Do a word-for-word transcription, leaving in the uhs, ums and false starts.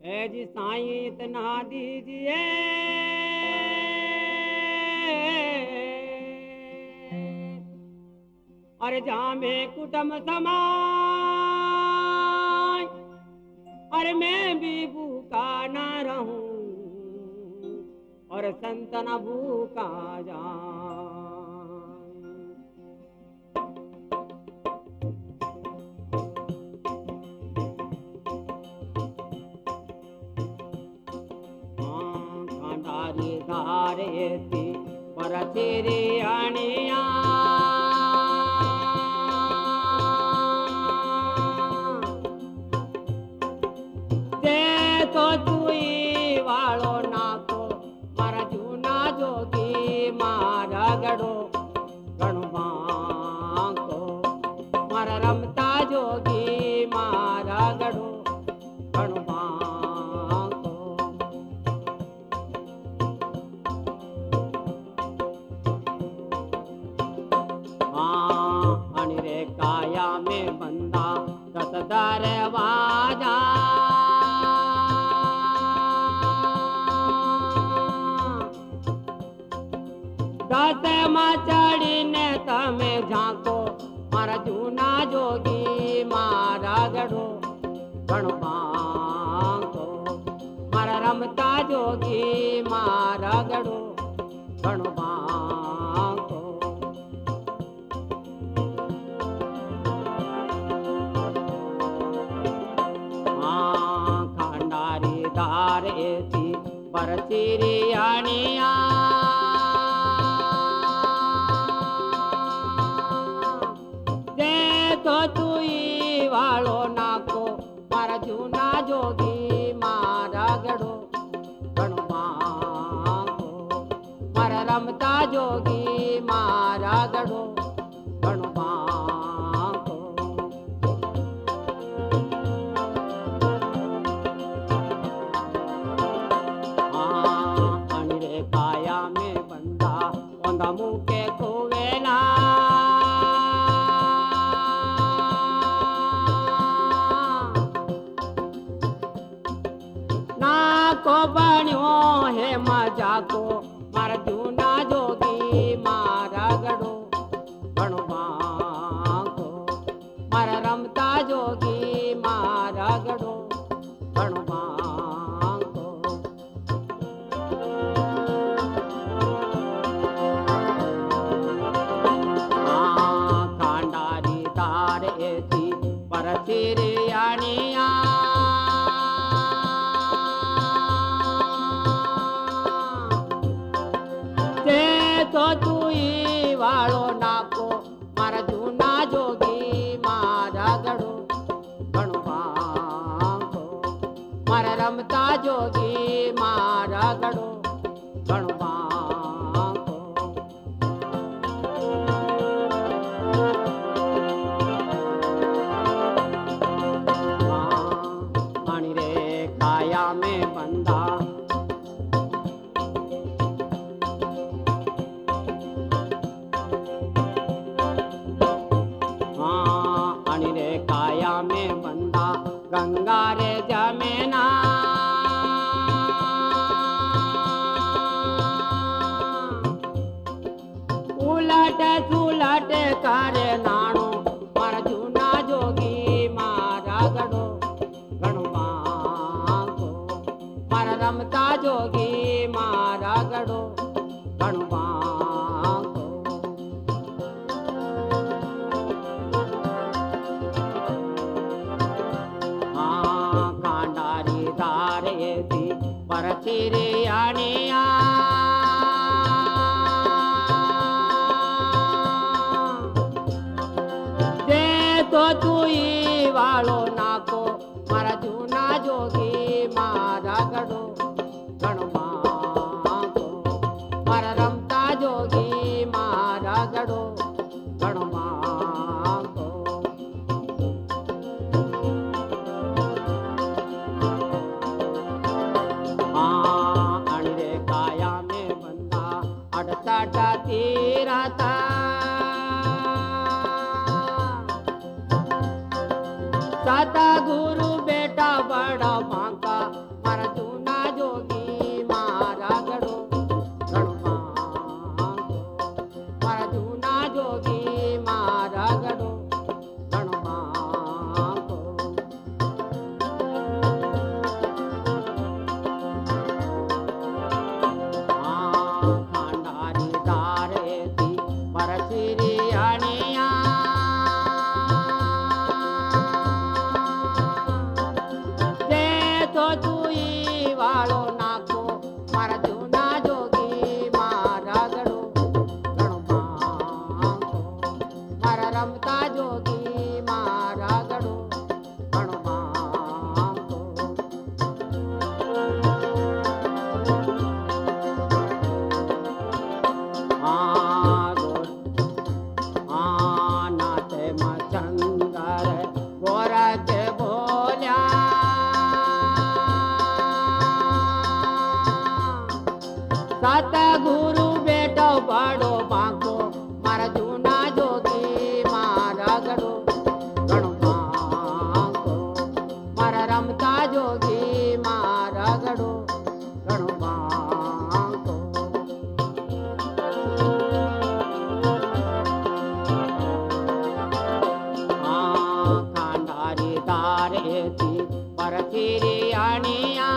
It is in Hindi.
है जी साईं इतना दीजिए और जामे कुटुम समाय और मैं भी भूखा ना रहूं और संत न भूखा जाऊं। हाँ खंडारी धारे थी पर तेरे अणिया तो चुई वालो नाको मारा जूना जोगी मारा गड़ो गणमाको मारा रमता जोगी मारा गड़ो गणमाको। हाँ अनिरे काया में बंदा दस दरवाजा दस चढ़ी ने तमे झांको मारा जूना जोगी मारा गड़ो गणमाको मारा रमता जोगी मारा गड़ो गणमाको। हाँ खंडारी धार ऐसी परचिरी अणिया तो तुई वालो नाको मारा जूना जोगी मारा गड़ो गणमाको मारा रमता जोगी मारा गड़ो गणमाको। हाँ अनिरे काया में बंदा ओंदा मुँह के खोवेला को बन्यो है मजाको मारा जूना जोगी मारा गड़ो गणमाको मारा रमता जोगी मारा गड़ो गणमाको। हाँ खंडारी धार ऐसी परचिरी अणिया तो तुई वालो नाको मारा जूना जोगी मारा गड़ो गणमाको मारा रमता जोगी मारा गड़ो गणमाको। हाँ मणि रे काया में बंदा काया में बंदा गंगा रे जमेना उलट सुलट करे नाणो मारा जूना जोगी मारा गड़ो गणमाको मारा रमता जोगी मारा गड़ो गणमाको। धार ऐसी परचिरी अणिया जे तो तुई वालो नाको मारा जूना जोगी मारा गड़ो गणमाको मारा रमता जोगी मारा गड़ो गणमाको। हाँ अनिरे काया में बंदा अड़सठ तीरथा सतगुरु बेटा बड़ा बांका વાળો તુઈ વાળો નાખો મારા જૂના જોગી મારા ગળો ઘણો માંગો મારા રમતા જોગી મારા ગળો ઘણો માંગો આ ગોર આ નાતે મચંગર ગોરખ સતગુરુ બેટો બડો બાંકો મારા જૂના જોગી મારા ગળો ઘણો માંગો મારા રમતા જોગી મારા ગળો ઘણો માંગો આ ખાંડારી તારેથી પરથી અણિયા